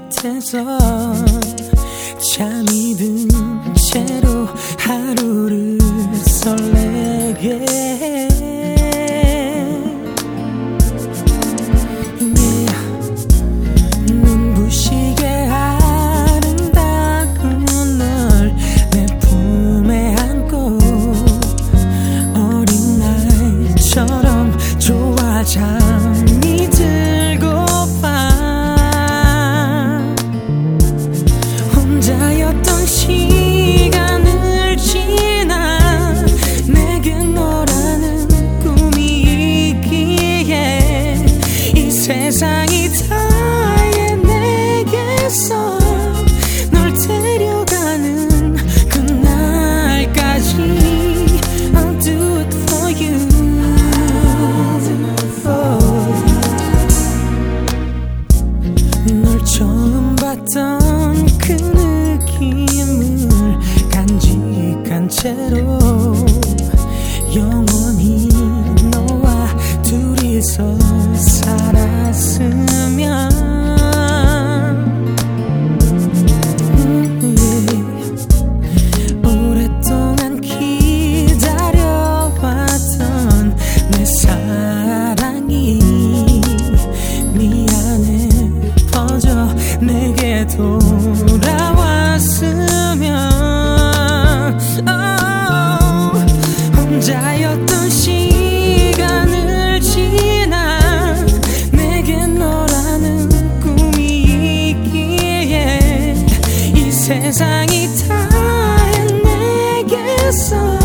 끝에서 잠이 든 채로 하루를 설레게 해. 눈부시게 아름다운 널 내 품에 안고 어린 날처럼 좋아 잠이 들고파. 혼자였던 시간을 지나 내겐 너라는 꿈이 있기에 이 세상이 다해 내게서 널 데려가는 그날까지 I'll do it for you. 널 처음 봤던 그 느낌을 간직한 채로 영원히 너와 둘이서 살았으면. 오랫동안 기다려왔던 내 사랑이 네 안에 퍼져 내게 돌아왔으면. 혼자였던 시간을 지나 내겐 너라는 꿈이 있기에 이 세상이 다해 내게서